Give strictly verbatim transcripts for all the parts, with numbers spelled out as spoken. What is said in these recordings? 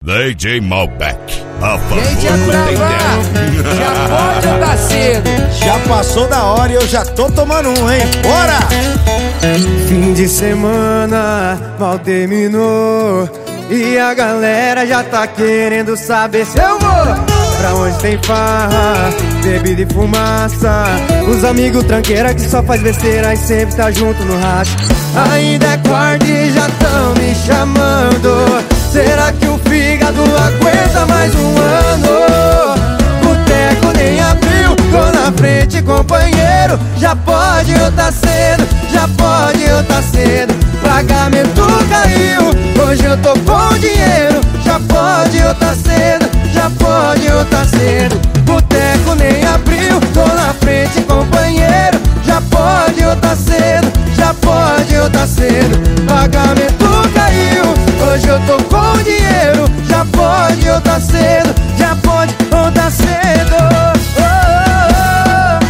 D J Malbec, a favor Quem tinha do gravar? Já pode ou tá cedo? Já passou da hora e eu já tô tomando um, hein? Bora! Fim de semana mal terminou e a galera já tá querendo saber se eu vou pra onde tem farra, bebida e fumaça. Os amigos tranqueira que só faz besteira e sempre tá junto no racho. Ainda é quarta e já tão me chamando. Será que o fígado aguenta mais um ano? Boteco nem abriu, tô na frente, companheiro. Já pode ou tá cedo, já pode ou tá cedo. Pagamento caiu, hoje eu tô com dinheiro. Já pode ou tá cedo, já pode ou tá cedo. Boteco nem abriu, tô na frente, companheiro. Já pode ou tá cedo, já pode ou tá cedo. Pagamento caiu, hoje eu tô com dinheiro. Já pode ou tá cedo, já pode ou tá cedo. Oh, oh,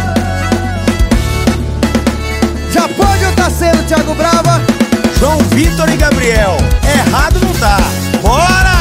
oh. Já pode ou tá cedo, Thiago Brava? João Vitor e Gabriel, errado não tá. Bora!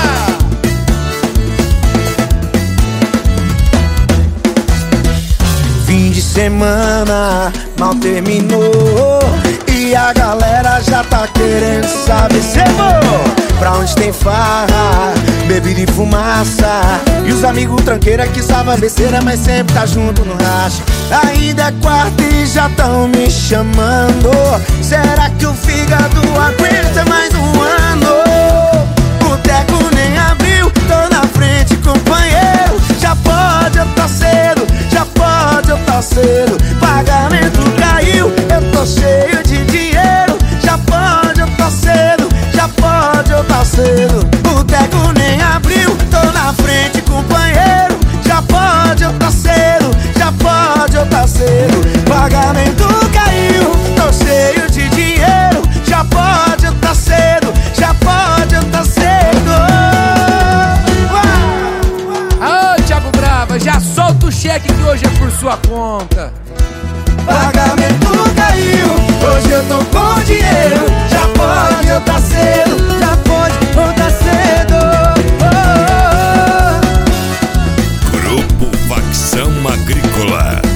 Fim de semana mal terminou e a galera já tá querendo saber se eu vou pra onde tem farra, bebida e fumaça. E os amigos tranqueira que salva besteira, mas sempre tá junto no racha. Ainda é quarta e já tão me chamando. Será que o fígado aguenta mais um ano? Boteco nem abriu, tô na frente, companheiro. Já pode ou tá cedo, já pode ou tá cedo. Pagamento caiu, eu tô cheio de dinheiro. Já pode ou tá cedo, já pode ou tá cedo. Boteco nem abriu, tô na frente, companheiro. Já pode ou tá cedo, já pode ou tá cedo. Pagamento caiu, tô cheio de dinheiro. Já pode ou tá cedo, já pode ou tá cedo. Ô, Thiago Brava, já solta o cheque que hoje é por sua conta. Pagamento caiu, hoje eu tô com dinheiro. Já pode ou tá cedo, já pode ou tá cedo. Oh, oh, oh. Grupo Facção Agrícola.